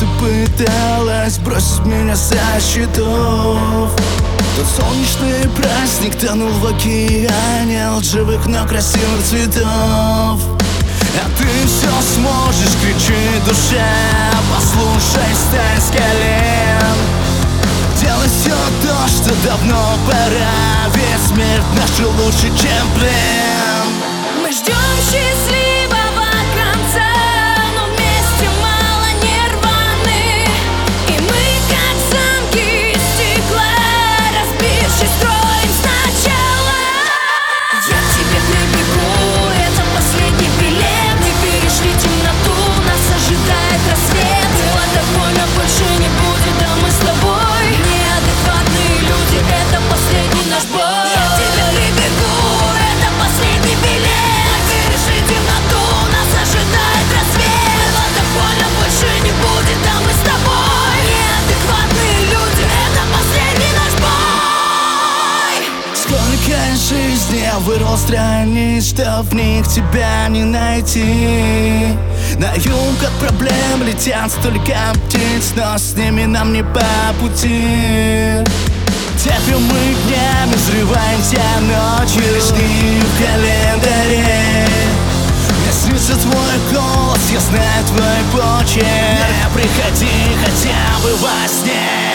ты пыталась бросить меня со счетов. Тот солнечный праздник тонул в океане лживых, но красивых цветов. А ты все сможешь, кричит душа, послушай, встань с колен. Делай все то, что давно пора, ведь смерть наша лучше, чем плен. Мы ждем счастливого конца, но вместе мало не рваны. И мы, как замки из стекла, разбившись, строим сначала. Я к тебе прибегу, это последний билет. Мы перешли темноту, нас ожидает рассвет. Водополя больше не будет, да мы с тобой неадекватные люди, это последний наш бой. Я к тебе прибегу, это последний билет. Перешли темноту, нас ожидает рассвет. Водополя больше не будет, да мы с тобой неадекватные люди, это последний наш бой. Сколько жизней я вырвал страниц, что в них тебя не найти. На юг от проблем летят столько птиц, но с ними нам не по пути. Терпим мы днями, взрываемся ночью, лишь дни в календаре. Мне снится твой голос, я знаю твой почерк. Не приходи хотя бы во сне.